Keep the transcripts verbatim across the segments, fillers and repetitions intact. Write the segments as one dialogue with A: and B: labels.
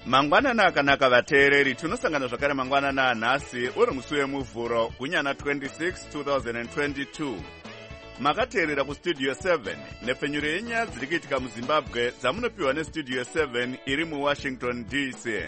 A: Mangwanana akanaka vateereri, tinosangana zvakare mangwanana anhasi uri musi wemuvhuro gunyana twenty-six two thousand twenty-two. Makateerera kustudio seven nepfenyuro yenyaya dziri kuitika muZimbabwe dzamunopiwa nestudio seven iri muWashington D C.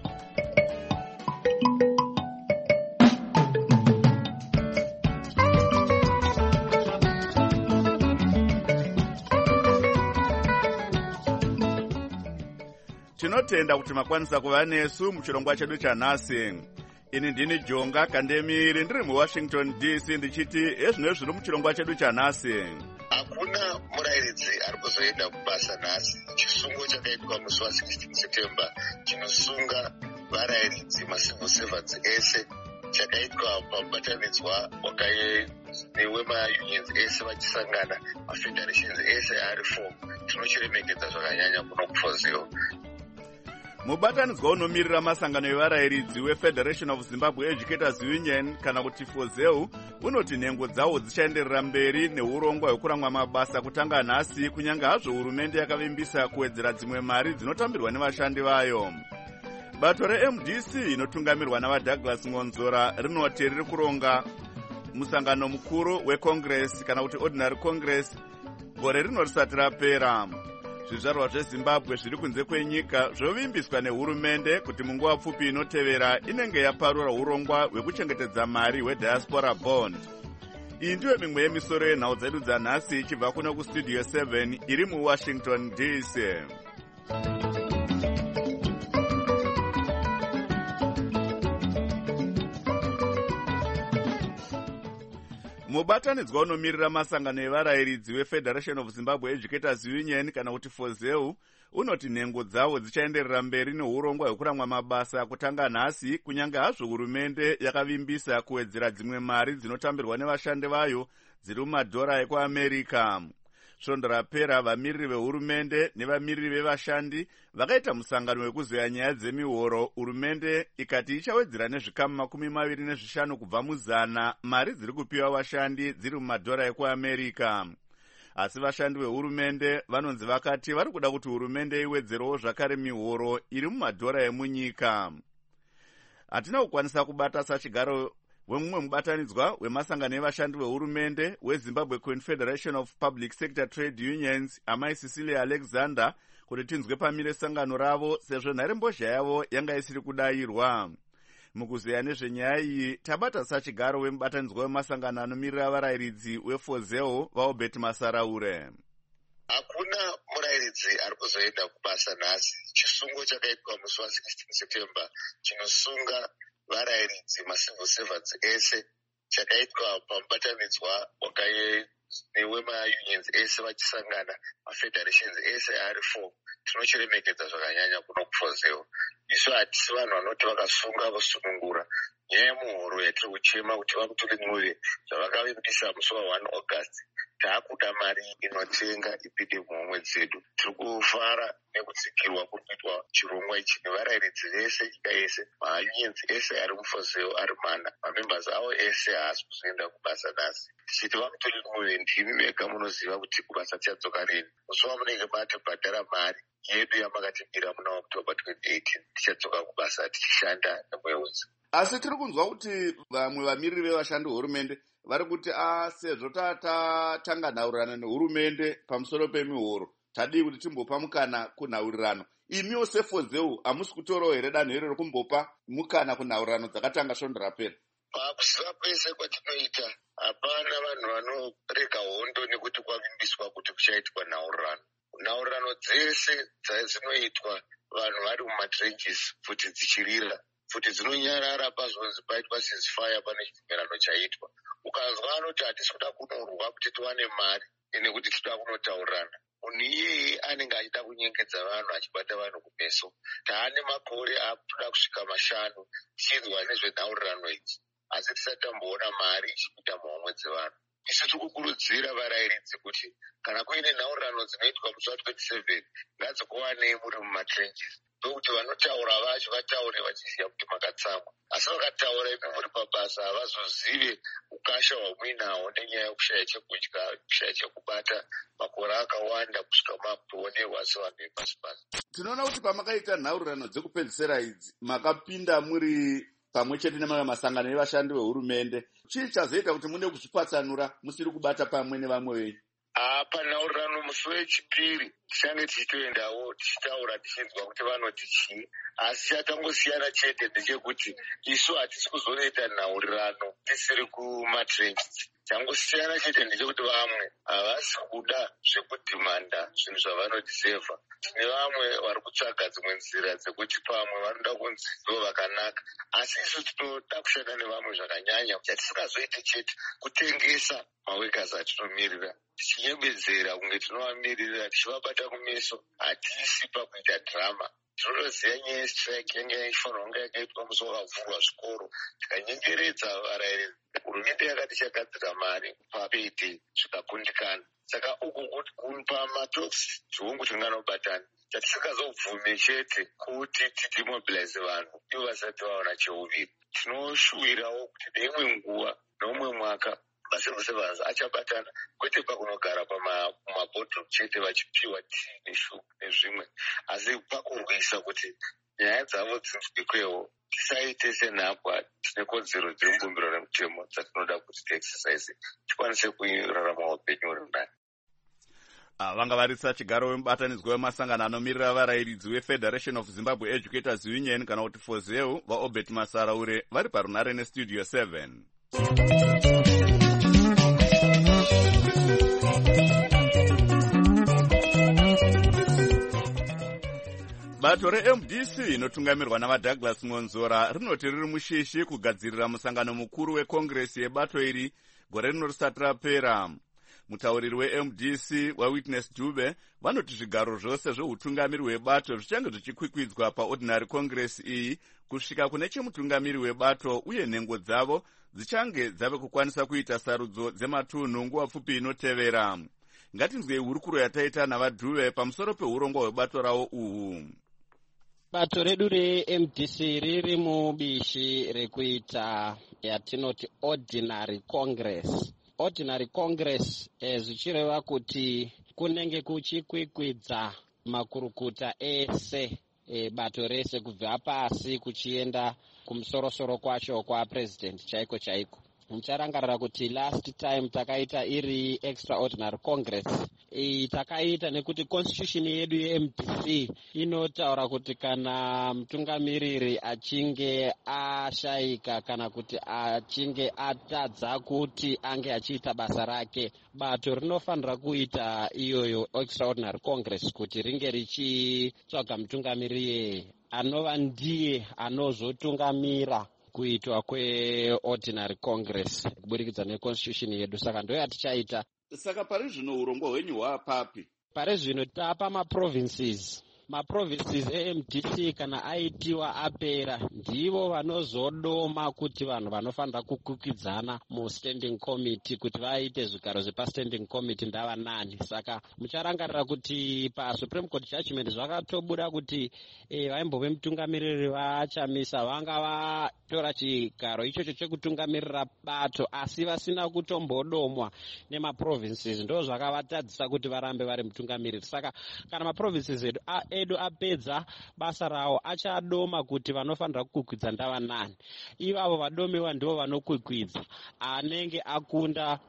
A: Tinotenda kuti makwanisa kuva nesu muchirongwa chedu chanhasi. Ini ndini Jonga Kandemiri ndiri muWashington D C ndichiti ezvino zviri muchirongwa chedu chanhasi.
B: Hakuna murairidzi ari kuzoenda kubasa nhasi. Chisungo chakaitwa musi wa16 September chinosunga varairidzi macivil servants ese chakaitwa pamubatanidzwa wemaunions ese vachisangana, mafederations ese ari four. Tinochiremekedza zvakanyanya kuno kuFozeo.
A: Mubatanidzwa unomirira masangano evarairidzi weFederation of Zimbabwe Educators Union kana kuti Fozeu unoti nhengo dzawo dzichaenderera mberi neurongwa hwekuramwa mabasa kutanga nhasi, kunyange hazvo hurumende yakavimbisa kuwedzera dzimwe mari dzinotambirwa nevashandi vayo. Bato reM D C inotungamirwa navaDouglas Ngonzora rinoti riri kuronga musangano mukuru weCongress kana kuti Ordinary Congress gore rino risati rapera. Zvizvarwa zveZimbabwe zviri kunze kwenyika zvovimbiswa nehurumende kuti munguva pfupi inotevera inenge yaparura urongwa hwekuchengetedza mari hwediaspora bond. Iyi ndiyo mimwe yemisoro yenhau dzedu dzanhasi ichibva kuno kustudio seven iri muWashington D C. Mubatanidzwa unomirira masangano evarairidzi weFederation of Zimbabwe Educators Union kana kuti Fozeu unoti nhengo dzawo dzichaenderera mberi neurongwa hwekuramwa mabasa kutanga nhasi, kunyange hazvo hurumende yakavimbisa kuwedzera dzimwe mari dzinotambirwa nevashandi vayo dziri mumadhora ekuAmerica. Svondo rapera vamiriri vehurumende nevamiriri vevashandi vakaita musangano wekuzoya nyaya dzemihoro. Hurumende ikati ichawedzera nezvikamu makumi maviri nezvishanu kubva muzana mari dziri kupiwa vashandi dziri mumadhora ekuAmerica. Asi vashandi vehurumende vanonzi vakati vari kuda kuti hurumende iwedzerewo zvakare mihoro iri mumadhora emunyika. Hatina kukwanisa kubata sachigaro wemumwe mubatanidzwa wemasangano evashandi vehurumende weZimbabwe Confederation of Public Sector Trade Unions, amai Cecilia Alexander, kuti tinzwe pamire sangano ravo sezvo nharembozha yavo yanga isiri kudayirwa. Mukuzeya nezvenyaya iyi tabata sachigaro wemubatanidzwa wemasangano anomirira varairidzi weFozeo vaObert Masaraure.
B: Hakuna murairidzi ari kuzoenda kubasa nhasi. Chisungo chakaitwa musi wa16 September chinosunga varairidzi macivil servants ese chakaitwa pamubatanidzwa wemaunions ese vachisangana, mafederations ese ari four. Tinochiremekedza zvakanyanya kuno kuFozeo. Isu hatisi vanhu vanoti vakasunga vosunungura. Nyaya yemuhoro yatiri kuchema kuti vakutulimure zvavakavimbisa musi wa1 August. Taakuda mari inotenga ipinde muhomwe dzedu. Tiri kufara nekutsikirwa kuri kuitwa chirongwa ichi nevarairidzi vese nyika yese, maunions ese ari muFozeo ari mana, mamembers avo ese haasi kuzoenda kubasa nhasi. Tichiti vakutolimure ndimi mega munoziva kuti kubasa tichadzoka rini. Musi wamunenge matobhadhara mari yedu yamakatibvira muna October twenty eighteen tichadzoka kubasa tichishanda nemwedzi.
A: Asi tiri kunzwa kuti vamwe vamiriri vevashandi hurumende vari kuti a sezvo tatanga nhaurirano nehurumende pamusoro pemihoro tadii kuti timbopa mukana kunhaurirano. Imiwo seFozeu hamusi kutorawo here danho iro rekumbopa mukana kunhaurirano dzakatanga svondo rapera?
B: Pakuziva kwese kwatinoita hapana vanhu vanorega hondo nekuti kwavimbiswa kuti kuchaitwa nhaurirano. Nhaurirano dzese dzinoitwa vanhu vari mumatrenches futi dzichirira futi dzinonyarara pazonzi paitwa ceasefire pane chibvumirano chaitwa. Ukanzwa anoti hatisi kuda kunorwa kuti tiwane mari nekuti tinoda kunotaurirana. Munhu iyeye anenge achida kunyengedza vanhu achibata vanhu kumeso. Taane makore akutoda kusvika mashanu tichinzwa nezvenhaurirano idzi, asi tisati tamboona mari ichipinda muhomwe dzevanhu. Isu tiri kukurudzira varairidzi kuti kana kuine nhaurirano dzinoitwa musi wa twenty-seven ngadzikuwanei muri mumatrenches. ndokuti vanotaura vacho vataure vachiziva kuti makatsamwa. Asi vakataura imi muri pabasa havazozive ukasha hwamuinawo nenyaya yekushaya chekudya, kushaya chekubata makore akawanda kusvika makutoonerwa sevanhu vepasi pasi.
A: Tinoona kuti pamakaita nhaurirano dzekupedzisira idzi makapinda muri pamwe chete nemamwe masangano evashandi vehurumende. Chii chazoita kuti mune kuzvipatsanura musiri kubata pamwe nevamwe venyu?
B: Panhaurirano musi wechipiri tichange tichitoendawo tichitaura tichinzwa kuti vanoti chii, asi chatangosiyana chete ndechekuti isu hatisi kuzoita nhaurirano tisiri kumatrenches. Changosiyana chete ndechekuti vamwe havasi kuda zvekudhimanda zvinhu zvavanodhisevha. Tine vamwe vari kutsvaga dzimwe nzira dzekuti pamwe vanoda kunzi ndo vakanaka, asi isu tinoda kushanda nevamwe zvakanyanya. Chatisingazoite chete kutengesa mawekas atinomirira, tichinyembedzera kunge tinovamirira, tichivabata kumeso, hatisi pakuita drama. Tinotoziva nyaya yestrike yanga ichifanirwa kunge yakaitwa musi wakavhurwa zvikoro, tikanyengeredza varairidzi. Hurumende yakati chagadzira mari papete zvikakundikana. Saka uku kuti kumpa matalks zvihungu tinganobatana. Chatisingazobvume chete kuti tidimobilize vanhu ivo vasati vaona cheuviri. Tinoshuvirawo kuti neimwe nguva neumwe mwaka macivil servants achabatana, kwete pakunogara pamabhodhoro chete vachipiwa tii neshuga nezvimwe, asi pakurwisa kuti nyaya dzavo dzinzwikwewo. Tisaite senhapwa, tine kodzero dzemubumbiro remutemo dzatinoda kuti tiexercise tikwanise kurarama upenyu huri nani.
A: Vanga varisa chigaro wemubatanidzwa wemasangano anomirira varairidzi weFederation of Zimbabwe Educators Union kana kuti FOZEU vaObert Masaraure vari parunare nestudio seven. Bato re-M D C inotungamirwa navaDouglas Ngonzora rinoti riri mushishi kugadzirira musangano mukuru wekongresi yebato iri gore rino risati rapera. Mutauriri we-M D C waWitness Dube vanoti zvigaro zvose zveutungamiri hwebato zvichange zvichikwikwidzwa paordinary congress iyi kusvika kune chemutungamiri webato, uye nhengo dzavo dzichange dzave kukwanisa kuita sarudzo dzematunhu nguva pfupi inotevera. Ngatinzwei hurukuro yataita navaDube pamusoro peurongwa hwebato rawo uhu.
C: Bato redu re-M D C riri mubishi rekuita yatinoti ordinary congress. Ordinary congress eh, zvichireva kuti kunenge kuchikwikwidza makurukuta ese e, bato rese kubva pasi kuchienda kumusorosoro kwacho kwa president chaiko chaiko. Mucharangarira kuti last time takaita iri extraordinary congress iyi takaita nekuti constitution yedu ye-M D C inotaura kuti kana mutungamiriri achinge ashayika kana kuti achinge atadza kuti ange achiita basa rake, bato rinofanira kuita iyoyo extraordinary congress kuti ringe richitsvaga mutungamiriri anova ndiye anozotungamira kuitwa kweordinary congress kuburikidza neconstitution yedu. Saka ndo yatichaita.
A: Saka pari zvino urongwa hwenyu hwapapi?
C: Pari zvino tapa maprovinces. Maprovinces e-M D C kana aitiwa apera ndivo vanozodoma kuti vanhu vanofanira kukwikwidzaana mustanding committee kuti vaite zvigaro zvepastanding committee ndava nani. Saka mucharangarira kuti pasupreme court judgment zvakatobuda kuti e, vaimbove mutungamiriri vachamisa vanga vatora chigaro ichocho chekutungamirira bato asi vasina kutombodomwa nemaprovinces, ndo zvakavatadzisa kuti varambe vari mutungamiriri. Saka kana maprovinces edu edu apedza basa rawo achadoma kuti vanofanira kukwikwidza ndava nani. Ivavo vadomiwa ndivo vanokwikwidza. Anenge akunda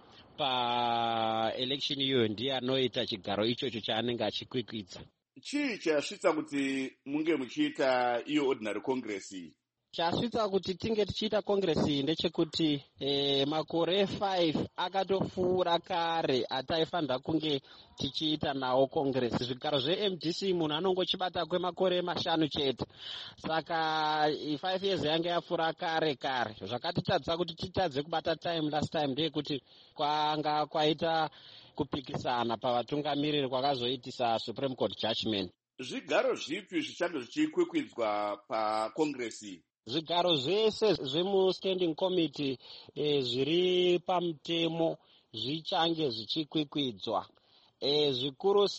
C: paelection iyoyo ndiye anoita chigaro ichocho chaanenge achikwikwidza.
A: Chii chasvitsa kuti munge muchiita iyo ordinary congress iyi?
C: Chasvitsa kuti tinge tichiita congress iyi ndechekuti e, makore five akatopfuura kare ataifanira kunge tichiita nawo congress. Zvigaro zve-M D C munhu anongochibata kwemakore mashanu chete. Saka five years yange yapfuura kare kare. Zvakatitadzisa kuti titadze kubata time last time ndeyekuti kwanga kwaita kupikisana pavatungamiriri kwakazoitisa Supreme Court judgment.
A: Zvigaro zvipi zvichange zvichikwikwidzwa pacongress iyi?
C: Zvigaro zvese zvemustanding committee e, zviri pamutemo zvichange zvichikwikwidzwa. E, zvikurusa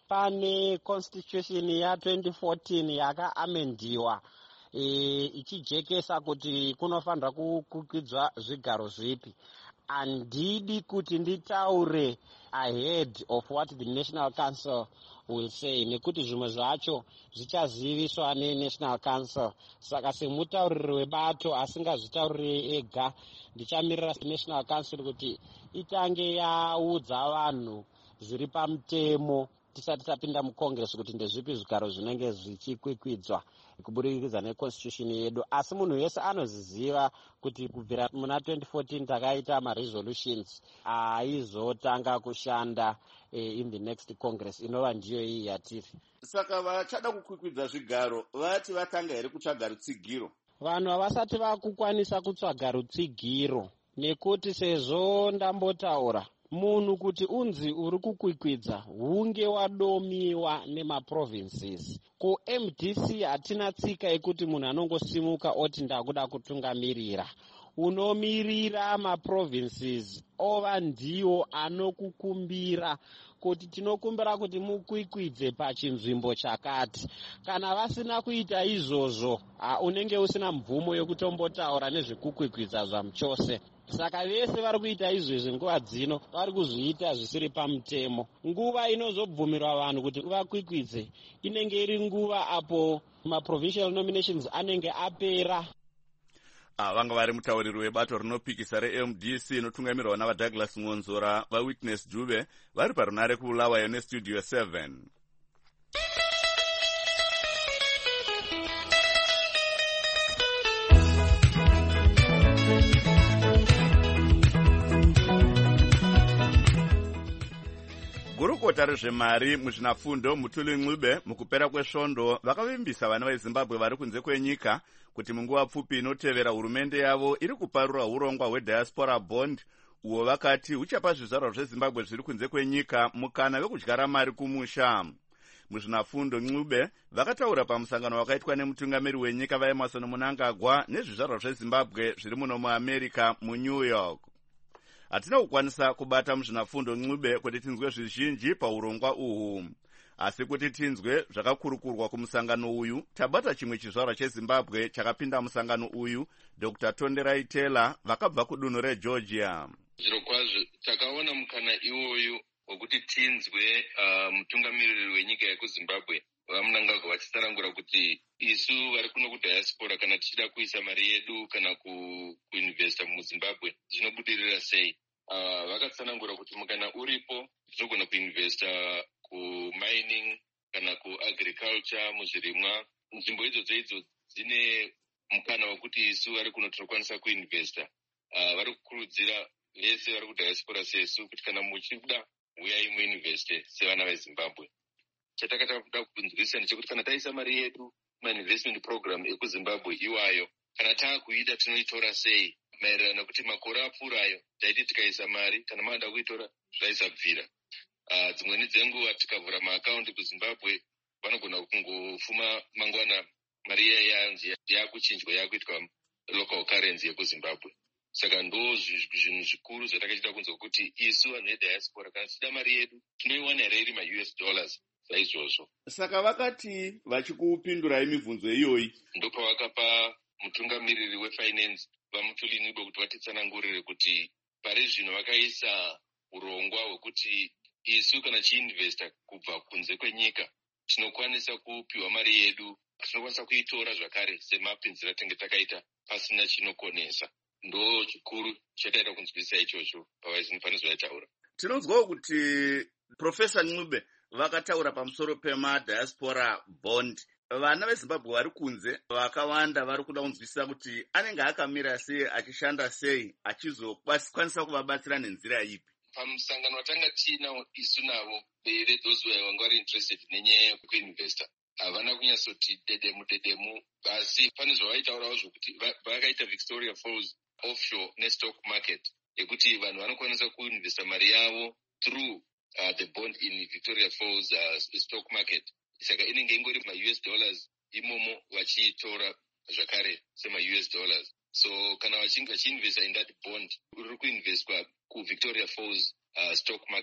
C: pane constitution ya twenty fourteen yakaamendiwa e, ichijekesa kuti kunofanira kukwikwidza zvigaro zvipi. Handidi kuti nditaure ahead of what the National Council will say, nekuti zvimwe zvacho zvichaziviswa neNational Council. Saka semutauriri webato asingazvitauriri ega, ndichamirira National Council kuti itange yaudza vanhu zviri pamutemo tisati tapinda mucongress kuti ndezvipi zvigaro zvinenge zvichikwikwidzwa kuburikidza neconstitution yedu. Asi munhu wese anoziziva kuti kubvira muna twenty fourteen takaita maresolutions aizotanga kushanda eh, in the next congress inova ndiyo iyi yatiri.
A: Saka vachada kukwikwidza zvigaro vati vatanga here kutsvaga rutsigiro?
C: Vanhu havasati vakukwanisa kutsvaga rutsigiro, nekuti sezvo ndambotaura munhu kuti unzi uri kukwikwidza hunge wadomiwa nemaprovinces. Ku M D C hatina tsika yekuti munhu anongosimuka oti ndakuda kutungamirira. Unomirira maprovinces ova ndiwo anokukumbira kuti tinokumbira kuti mukwikwidze pachinzvimbo chakati. Kana vasina kuita izvozvo, unenge usina mvumo yokutombotaura nezvekukwikwidza zvamuchose. Saka vese vari kuita izvezvi nguva dzino vari kuzviita zvisiri pamutemo. Nguva inozobvumirwa vanhu kuti vakwikwidze inenge iri nguva apo maprovincial nominations anenge apera.
A: Ah, vanga vari mutauriri webato rinopikisa re-M D C inotungamirwa navaDouglas Ngonzora vaWitness Dube vari parunare kuBulawayo nestudio seven. Gurukota rezvemari muzvinafundo Mutuli Ncube mukupera kwesvondo vakavimbisa vana veZimbabwe vari kunze kwenyika kuti munguva pfupi inotevera hurumende yavo iri kuparura urongwa hwediaspora bond uwo vakati huchapa zvizvarwa zveZimbabwe zviri kunze kwenyika mukana wekudyara mari kumusha. Muzvinafundo Ncube vakataura pamusangano wakaitwa nemutungamiri wenyika vaEmmerson Mnangagwa nezvizvarwa zveZimbabwe zviri muno muAmerica muNew York. Hatina kukwanisa kubata muzvinafundo Ncube kuti tinzwe zvizhinji paurongwa uhu, asi kuti tinzwe zvakakurukurwa kumusangano uyu tabata chimwe chizvarwa cheZimbabwe chakapinda musangano uyu, Doctor Tonderai Taylor vakabva kudunhu reGeorgia.
D: Zviro kwazvo takaona mukana iwoyu wekuti tinzwe uh, mutungamiriri wenyika yekuZimbabwe vaMnangagwa vachitsanangura kuti isu vari kuno kudiaspora kana tichida kuisa mari yedu kana ku, kuinvesta muZimbabwe zvinobudirira sei. Uh, vakatsanangura kuti mukana uripo tinogona kuinvesta kumining kana kuagriculture muzvirimwa. Nzvimbo idzodzo idzo dzine mukana wekuti isu vari kuno tinokwanisa kuinvesta. Uh, vari kukurudzira vese vari kudiaspora sesu kuti kana muchida uyai muinveste sevana veZimbabwe. Chatakada kunzwisa ndechekuti kana taisa mari yedu mainvestment program ekuZimbabwe iwayo, kana taakuida tinoitora sei maererano nekuti makore apfuurayo taiti tikaisa mari kana maada kuitora zvaisabvira. Uh, dzimweni dzenguva tikavhura maakaundi kuZimbabwe vanogona kungofuma mangwana mari iya yanzi yakuchinjwa yakuitwa local currency yekuZimbabwe. Saka ndo zvinhu zvikuru zvatakachida kunzwa kuti isu vanhu vediaspora kana tichida mari yedu tinoiwana here iri ma-U S dollars saizvozvo.
A: Saka vakati vachikupindurai mibvunzo iyoyi
D: ndopavakapa mutungamiriri wefinance vaMutuli Ncube kuti vatitsanangurire kuti pari zvino vakaisa urongwa hwekuti isu kana chiinvesta kubva kunze kwenyika tinokwanisa kupiwa mari yedu, tinokwanisa kuitora zvakare semapinzira tenge takaita pasina chinokonesa. Ndo chikuru chataita kunzwisisa ichocho pavaizinifanizwa yataura.
A: Tinonzwawo kuti Professor Ncube vakataura pamusoro pemadiaspora bond. Vana veZimbabwe vari kunze vakawanda vari kuda kunzwisisa kuti anenge akamira sei, achishanda sei, achizokwanisa kuvabatsira nenzira ipi.
D: Pamusangano watanga tiinawo isu navo bere those wanga vari interested nenyaya yekuinvesta havana kunyatsoti dedemu dedemu, asi pane zvavaitaurawo zvokuti vakaita Victoria Falls offshore nestock market yekuti vanhu vanokwanisa kuinvesta mari yavo through uh, the bond in Victoria Falls uh, stock market. Saka inenge ingori ma-U S dollars imomo vachiitora zvakare sema-U S dollars. So kana vachinge vachiinvesta in that bond uri kuinvestwa kuVictoria Falls uh, stock market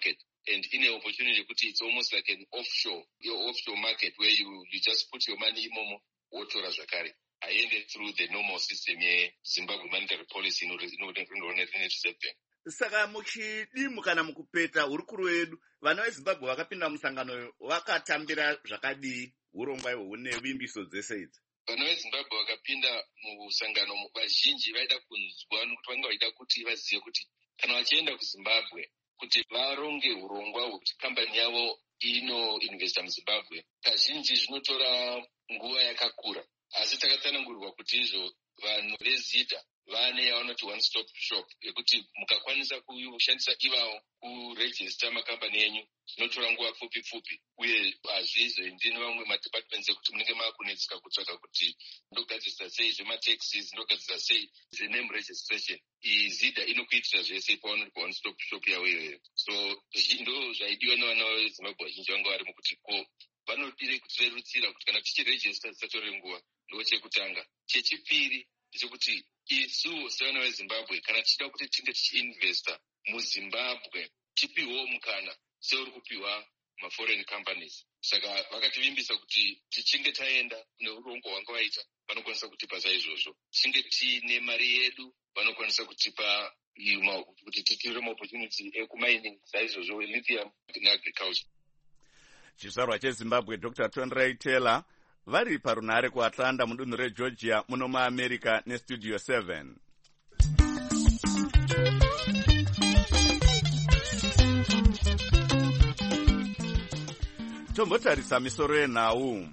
D: and in an opportunity, it's almost like an offshore, your offshore market where you, you just put your money in Momo, Wotora Zakari. I ended through the normal system here, Zimbabwe monetary policy, no, no, no,
A: saka muchidimu kana mukupeta hurukuru wedu vana vezimbabwe vakapinda musangano vakatambira zvakadii urongwa ihwohwo nevimbiso dzese idzi?
D: Vana vezimbabwe vakapinda musangano vazhinji vaida kunzwa nokuti vanga vaida kuti vazive kuti kana vachienda kuzimbabwe kuti varonge urongwa hwekuti kambani yavo inoinvesta muzimbabwe kazhinji zvinotora nguva yakakura, asi takatsanangurirwa kuti izvo vanhu vezida vane yavanoti one stop shop yekuti mukakwanisa kushandisa ivavo kurejista makambani enyu zvinotora nguva pfupi pfupi, uye hazvizoendi nevamwe madepartments ekuti munenge maakunetseka kutsvaka kuti ndogadzirisa sei zvemataxes, ndogadzirisa sei zvename registration. Izida inokuitira zvese pavanoti pa one stop shop yavo iyoyo. So ndo zvaidiwa nevana vezimbabwe vazhinji vanga vari mukuti ko vanodire kutirerutsira kuti kana tichirejista zisatore nguva. Ndo chekutanga. Chechipiri ndechekuti isu sevana vezimbabwe kana tichida kuti tinge tichiinvesta muzimbabwe tipiwo mukana seuri kupiwa maforeign companies. Saka vakativimbisa kuti tichinge taenda neurongo hwanga vaita vanokwanisa kutipa saizvozvo, tichinge tiine mari yedu vanokwanisa kutipa kuti titive maopportunity ekumining saizvozvo lithium neagriculture.
A: Chizvarwa chezimbabwe Doctor Tonrai Taylor vari parunhare kuAtlanta mudunhu reGeorgia muno muAmerica nestudio seven. Tombotarisa misoro yenhau.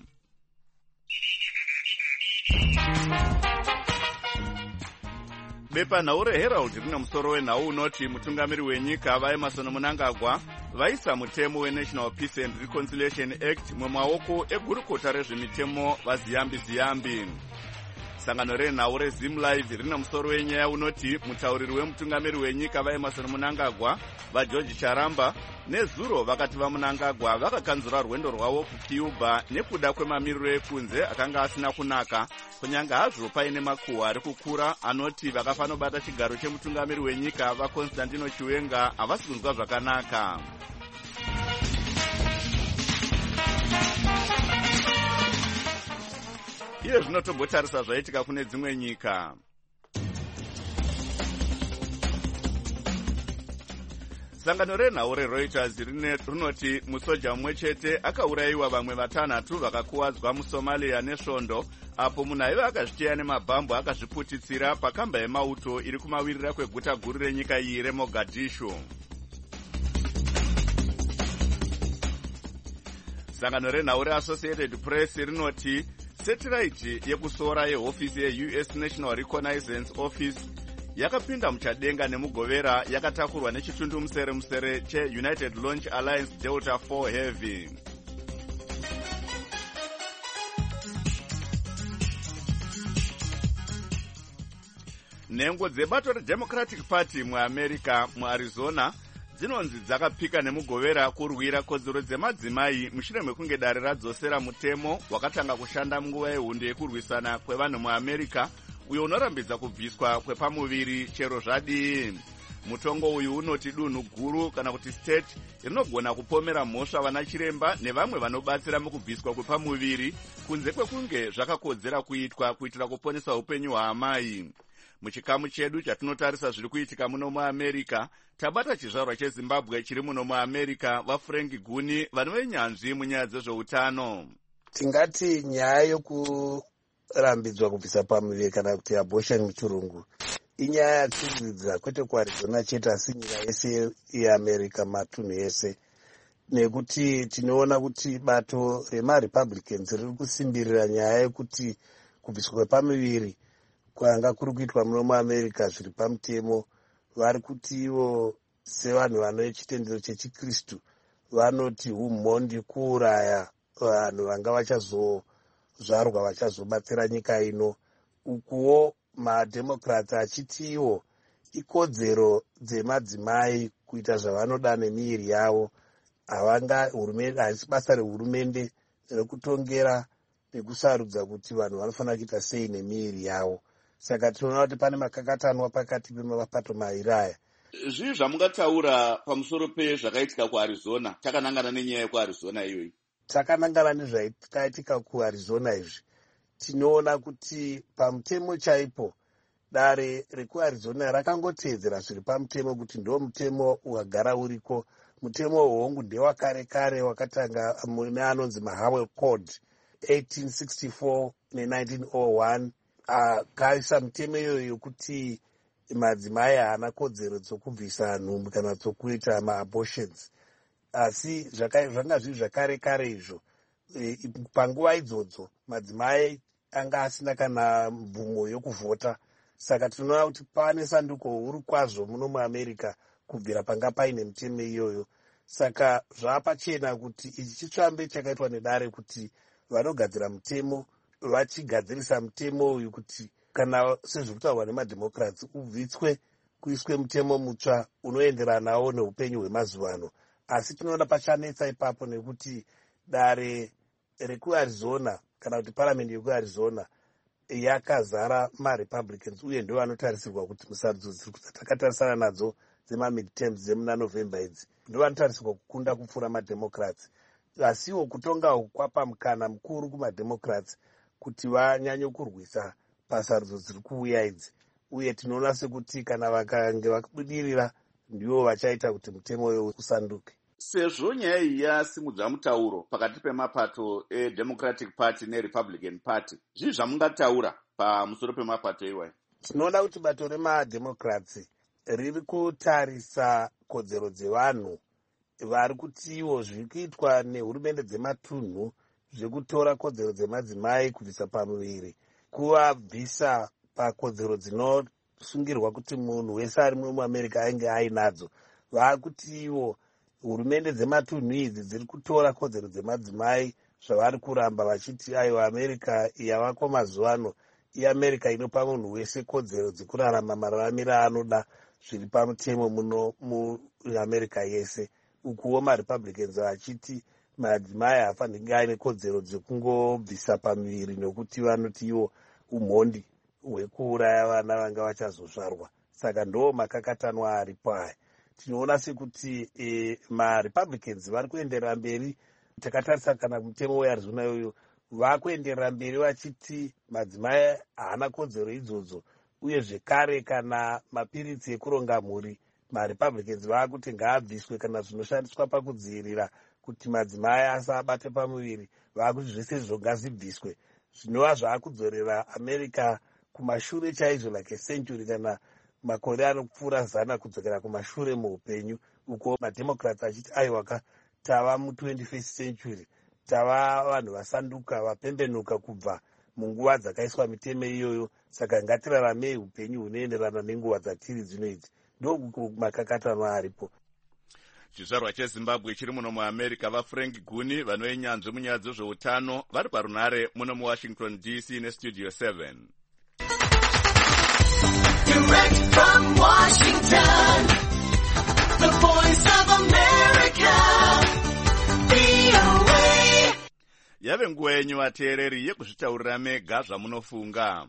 A: Bepanhau reHerald rine musoro wenhau unoti mutungamiri wenyika vaEmmerson Mnangagwa vaisa mutemo weNational Peace and Reconciliation Act mumaoko egurukota rezvemitemo vaZiyambi Ziyambi. Sangano renhau reZimlive rine musoro wenyaya unoti mutauriri wemutungamiri wenyika vaEmmerson Mnangagwa vaGeorge Charamba nezuro vakati vaMnangagwa vakakanzura rwendo rwavo kuCuba nekuda kwemamiriro ekunze akanga asina kunaka, kunyanga hazvo paine makuhwa ari kukura anoti vakafanobata chigaro chemutungamiri wenyika vaConstantino Chiwenga havasi kunzwa zvakanaka. Iye zvinotombotarisa zvaitika kune dzimwe nyika. Sangano renhau reReuters rinoti musoja mumwe chete akaurayiwa vamwe vatanhatu vakakuwadzwa muSomalia nesvondo apo munhu aiva akazviteya nemabhambu akazviputitsira pakamba yemauto iri kumawirira kweguta guru renyika iyi reMogadishu. Sangano renhau reAssociated Press rinoti setiraiti yekusora yehofisi yeU S National Reconnaissance Office yakapinda muchadenga nemugovera yakatakurwa nechitundu musere musere cheUnited Launch Alliance Delta four Heavy. Nhengo dzebato reDemocratic Party muAmerica muArizona dzinonzi dzakapika nemugovera kurwira kodzero dzemadzimai mushure mekunge dare radzosera mutemo wakatanga kushanda munguva yehondo yekurwisana kwevanhu muAmerica uyo unorambidza kubviswa kwepamuviri chero zvadii. Mutongo uyu unoti dunhu guru kana kuti state rinogona kupomera mhosva vana chiremba nevamwe vanobatsira mukubviswa kwepamuviri kunze kwekunge zvakakodzera kuitwa kuitira kuponesa upenyu hwaamai. Muchikamu chedu chatinotarisa zviri kuitika muno muAmerica, tabata chizvarwa cheZimbabwe chiri muno muAmerica vaFrank Guni vane venyanzvi munyaya dzezveutano.
E: Tingati nyaya yokurambidzwa kubvisa pamuviri kana kuti abortion muchirungu inyaya yatsidzidza kwete kuArizona chete asi nyika yese yeAmerica matunhu ese, nekuti tinoona kuti bato remaRepublicans riri kusimbirira nyaya yekuti kubviswa kwepamuviri kwanga kuri kuitwa muno muAmerica zviri pamutemo. Vari kuti ivo sevanhu vano chitendero chechikristu vanoti umhondi kuuraya vanhu vanga vachazozvarwa vachazobatsira nyika ino. Ukuwo mademokrats achiti iwo ikodzero dzemadzimai kuita zvavanoda nemiiri yavo, havanga hurumende haisi basa rehurumende rekutongera nekusarudza kuti vanhu vanofanira kuita sei nemiiri yavo. Saka tinoona kuti pane makakatanwa pakati pemapato mairi aya.
A: Zvii zvamungataura pamusoro pezvakaitika kuArizona, takanangana nenyaya yekuArizona iyoyi?
E: Takanangana nezvakaitika kuArizona izvi, tinoona kuti pamutemo chaipo dare rekuArizona rakangoteedzera zviri pamutemo kuti ndo mutemo wakagara uriko. Mutemo wehongu ndewakare kare wakatanga mune anonzi maHowell Code eighteen sixty-four ne-nineteen oh one, akaisa mutemo iyoyo yokuti madzimai haana kodzero dzokubvisa nhumbu kana dzokuita maabortions. Asi zvanga zviri zvakare kare izvo, e, panguva idzodzo madzimai anga asina kana mvumo yokuvhota. Saka tinoona kuti pane sanduko huru kwazvo muno muAmerica kubvira panga paine mutemo iyoyo. Saka zvapachena kuti ichi chitsvambe chakaitwa nedare kuti vanogadzira mutemo vachigadzirisa mutemo uyu kuti kana sezvekutaurwa nemadhemokratsi ubvitswe kuiswe mutemo mutsva unoenderanawo neupenyu hwemazuva ano. Asi tinoona pachanetsa ipapo nekuti dare rekuArizona kana kuti paramendi yekuArizona yakazara maRepublicans uye ndo vanotarisirwa kuti musarudzo dzatakatarisa nadzo dzemamidterms dzemuna November idzi ndo vanotarisirwa kukunda kupfuura madhemokratsi. Asiwo kutonga kwapa mukana mukuru kumadhemokratsi kuti vanyanye kurwisa pasarudzo dziri kuuya idzi, uye tinoona sekuti kana vakange vabudirira ndivo vachaita kuti mutemo uyo usanduke.
A: Sezvo nyaya iyi yasimudza mutauro pakati pemapato eDemocratic Party neRepublican Party, zvii zvamungataura pamusoro pemapato iwayo?
E: Tinoona kuti bato remadhemokratsi riri kutarisa kodzero dzevanhu vari kutiwo zviri kuitwa nehurumende dzematunhu zvekutora kodzero dzemadzimai kubvisa pamuviri kuvabvisa pakodzero dzinosungirwa kuti munhu wese ari muAmerica ainge ainadzo. Vakutiwo hurumende dzematunhu idzi dziri kutora kodzero dzemadzimai zvavari kuramba vachiti aiwa America yavako mazuva ano iAmerica inopa munhu wese kodzero dzekurarama mararamiro anoda zviri pamutemo muno muAmerica yese. Ukuwo maRepublicans vachiti madzimai haafaniri aine kodzero dzekungobvisa pamuviri nekuti vanoti iwo umhondi hwekuuraya vana vanga vachazozvarwa. Saka ndo makakatanwa aripo aya. Tinoona sekuti e, maRepublicans vari kuenderera mberi, takatarisa kana mutemo weArizona iyoyo vakuenderera mberi vachiti madzimai haana kodzero idzodzo, uye zvekare kana mapiritsi ekuronga mhuri maRepublicans vakuti ngaabviswe kana zvinoshandiswa pakudzivirira kuti madzimai asabate pamuviri vakuti zvese izvo ngazvibviswe. Zvinova zvaakudzorera America kumashure chaizvo like a century kana makore anopfuura zana kudzokera kumashure muupenyu, uko madhemokrats achiti aiwaka tava mu-twenty-first century, tava vanhu vasanduka vapembenuka kubva munguva dzakaiswa mitemo iyoyo. Saka ngatiraramei upenyu hunoenderana nenguva dzatiri dzino idzi. Ndo makakatanwa aripo.
A: Chizvarwa cheZimbabwe chiri muno muAmerica vaFrank Guni vanoenyanzvi munyaya dzezveutano vari parunare muno muWashington D C nestudio seven.
F: Direct from Washington, the voice of America, V O A.
A: Yave nguva yenyu vateereri yekuzvitaurira mega zvamunofunga.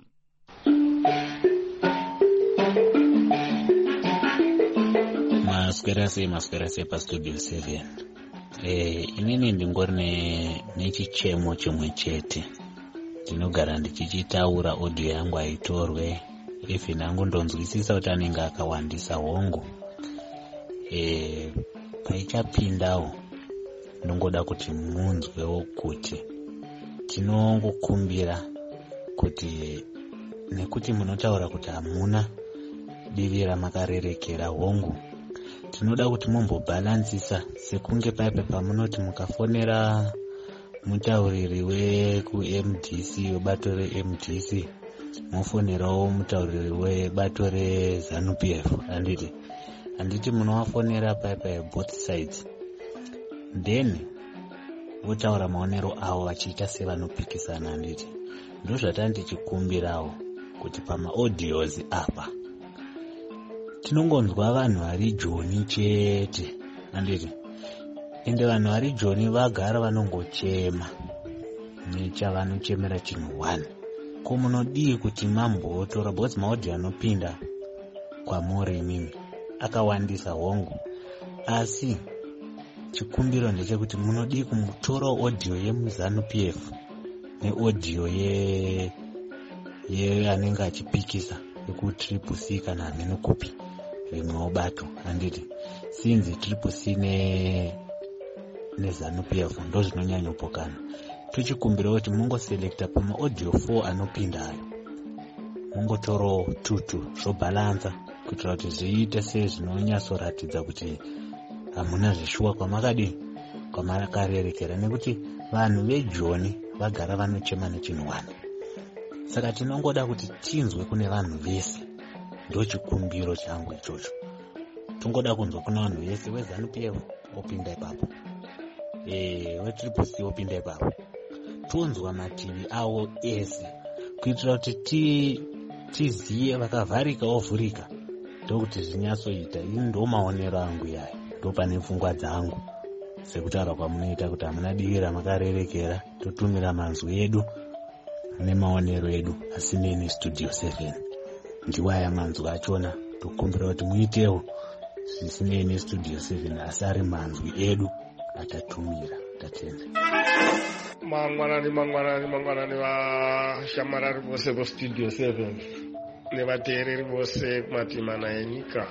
G: Maswera sei maswera sei pastudio seven. Eh, inini ndingori ne nechichemo chimwe chete. Ndinogara ndichichitaura audio yangu aitorwe ifi nangu ndonzwisisa kuti anenge akawandisa hongu. Eh, paichapindawo ndingoda kuti munzwewo kuti tinongokumbira kuti nekuti munotaura kuti hamuna divi ramakarerekera hongu, tinoda kuti mumbobhalansisa sekunge paipe pamunoti mukafonera mutauriri wekuM D C webato reM D C mofonerawo mutauriri webato reZANU P F. Handiti handiti munowafonera paipe both sides, then votaura maonero avo vachiita sevanopikisana. Handiti ndo zvatandichikumbirawo kuti pamaaudios apa tinongonzwa vanhu vari joni chete. Handiti ende vanhu vari joni vagara vanongochema nechavanochemera chinhu one. Ko munodii kuti mambotora bhotsi maudhi anopinda kwamuri imimi akawandisa hongu, asi chikumbiro ndechekuti munodi kutorawo audio yemuzanu P F neaudio ye ye anenge achipikisa yekutriple C kana hameno kupi rimwewo bato. Handiti sinzi triple C ne nezanu P F ndo zvinonyanyopokana. Tichikumbira kuti mungoselekta pama audio four anopindayo, mungotorawo tutu zvobalanza kuitira kuti zviite sezvinonyatsoratidza kuti hamuna zvishuwa kwamakadi kwamakarerekera, nekuti vanhu vejoni vagara vanochema nechinhwani. Saka tinongoda kuti tinzwe kune vanhu vese, ndo chikumbiro changu ichocho. Tongoda kunzwa kuna vanhu vese. Wezanu P F opinda ipapo, eh wetriple C opinda ipapo, tonzwa mativi awo ese kuitira kuti ti tiziye vakavharika ovhurika, ndokuti zvinyatsoita. Ini ndo maonero angu yayo, ndo pane pfungwa dzangu sekutaura kwamunoita kuti hamuna dii ramakarerekera. Totumira manzwi edu nemaonero edu, asi neni studio seven ndiwaya manzwi achona. Tokumbira kuti muitewo zvisinei nestudio seven, asi ari manzwi edu atatumira. Tatenda
H: mangwanani mangwanani mangwanani vashamarari vose kustudio seven nevateereri vose kumatimana enyika.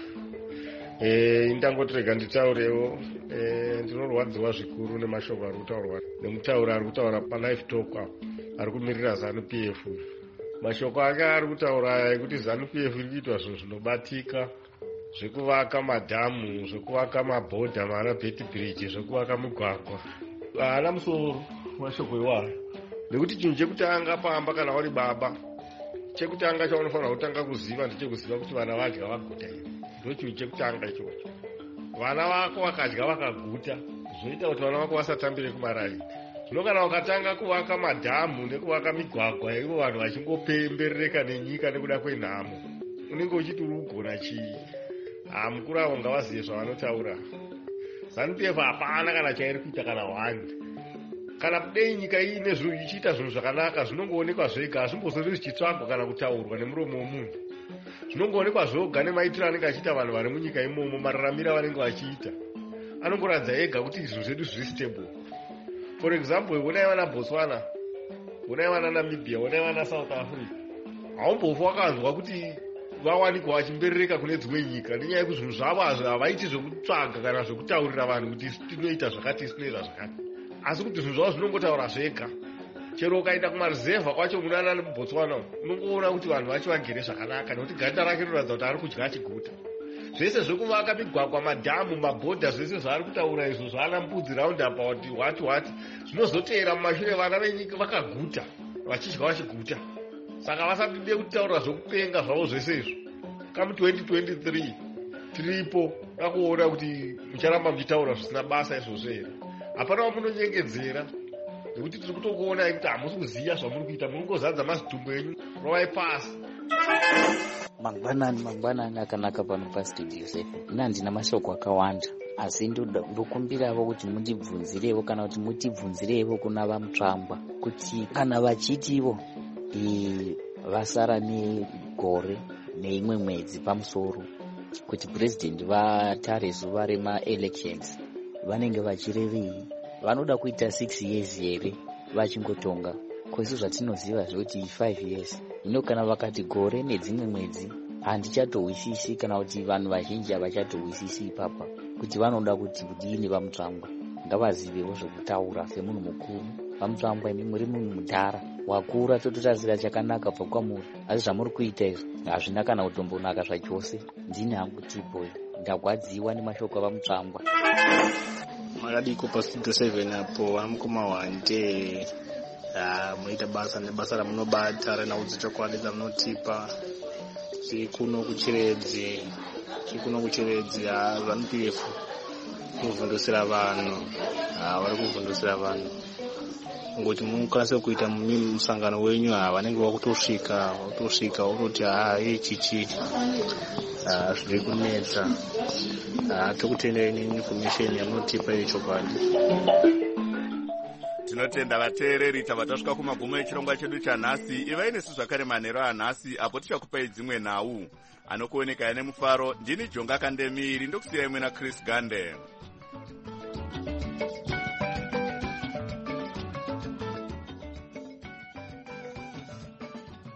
H: Eh, indangotirega nditaurewo. Eh, ndinorwadziwa zvikuru nemashoko ari kutaurwa nemutauri ari kutaura palive talk apo, ari kumirira zanu P F. Mashoko ake ari kutaura ekuti zanu P F iri kuitwa zvinhu zvinobatika, zvekuvaka madhamu, zvekuvaka mabhodha, mana beti bridge, zvekuvaka migwagwa. Haana musoro mashoko iwayo, nekuti chinhu chekutanga pamba kana uri baba, chekutanga chaunofanira kutanga kuziva ndechekuziva kuti vana vadya vaguta here. Ndo chinhu chekutanga ichocho. Vana vako vakadya vakaguta, zvinoita kuti vana vako vasatambire kumarari. Zvino kana ukatanga kuvaka madhamu nekuvaka migwagwa, ivo vanhu vachingopemberereka nenyika nekuda kwenhamo, unenge uchiti uri kugona chii? Ah, mukuru avo ngavazive zvavanotaura. zanu P F hapana kana chairi kuita kana wani. Kana kudei nyika iine zvinhu ichiita zvinhu zvakanaka, zvinongoonekwa zvega, hazvimbozori zvichitsvagwa kana kutaurwa nemuromo womunhu. Zvinongoonekwa zvoga nemaitiro anenge achiita vanhu vari munyika imomo, mararamiro vanenge vachiita. Anongoratidza ega kuti zvinhu zvedu zviri stable. For example, onai vana Botswana, onai vana Namibia, onai vana South Africa, haumbofa wakanzwa kuti vawanikwa vachimberereka kune dzimwe nyika nenyaya yekuti zvinhu zvavo havaiti zvekutsvaga kana zvekutaurira vanhu kuti tinoita zvakati tinoita zvakati, asi kuti zvinhu zvavo zvinongotaura zvega. Chero ukaenda kumaruzevha kwacho munana muBotswana unongoona kuti vanhu vacho vagere zvakanaka, nekuti ganda rake rinoratidza kuti ari kudya chiguta. Zvese zvekuvaka migwagwa, madhamu, mabhodha, zvese zvaari kutaura izvo zvaana mbudzi roundabout what what, zvinozoteera mumashure vana venyika vakaguta vachidya vachiguta. Saka vasatide kutaura zvokupenga zvavo zvese izvo. Kamu twenty twenty-three tiripo takuona kuti mucharamba muchitaura zvisina basa izvozvo here. Hapana wamunonyengedzera, nekuti tiri kutokuona kuti hamusi kuziva zvamuri kuita, munongozadza mazidhumbu enyu rovai pasi.
I: Mangwanani mangwanani akanaka pano pastudio seven. Ina ndina mashoko akawanda, asi ndokumbirawo kuti mundibvunzirewo kana kuti mutibvunzirewo kuna vamutsvangwa kuti kana vachitiwo vasara negore neimwe mwedzi pamusoro kuti president vatare zuva rema-elections, vanenge vachirevei, vanoda kuita six years here vachingotonga, kwese zvatinoziva zvekuti five years. Hino kana vakati gore nedzimwe mwedzi, handichatowisisi kana kuti vanhu vazhinji havachatowisisi ipapa kuti vanoda kuti kudini vamutsvangwa. Ngavazivewo zvekutaura semunhu mukuru. Vamutsvangwa imi muri munhu mudhara wakura, tototarisira chakanaka bva kwamuri, asi zvamuri kuita izvo hazvina kana kutombonaka zvachose. Ndini hangu T-boy, ndagwadziwa nemashoko avamutsvangwa.
J: Makadiko pastudio seven apo amukoma wande munoita basa nebasa ramunobata renaudzi chokwadi dzamunotipa tiri kuno kuchiredzi tiri kuno kuchiredzi zanu P F kuvhundusira vanhu vari kuvhundusira vanhu ngoti munokwanisa kuita musangano wenyu vanenge vakutosvika vakutosvika vototi hai chichi zviri kunetsa. Tokutendai neinformation yamunotipa yechokwadi.
A: tinotenda vateereri tabva tasvika kumagumo echirongwa chedu chanhasi. ivai nesu zvakare manheru anhasi apo tichakupai dzimwe nhau. Anokuonekaya nemufaro ndini Jonga Kandemiri, ndokusiyai mwena Chris Gande.